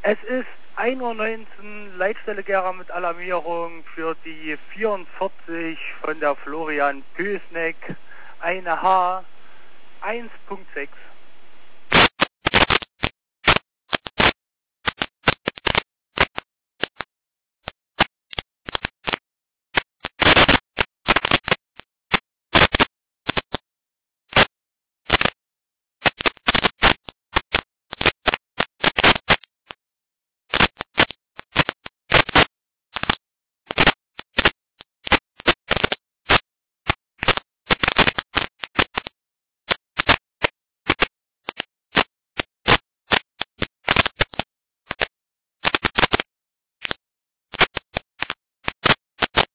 Es ist 1:19 Uhr, Leitstelle Gera mit Alarmierung für die 44 von der Florian Pösneck, eine H 1.6.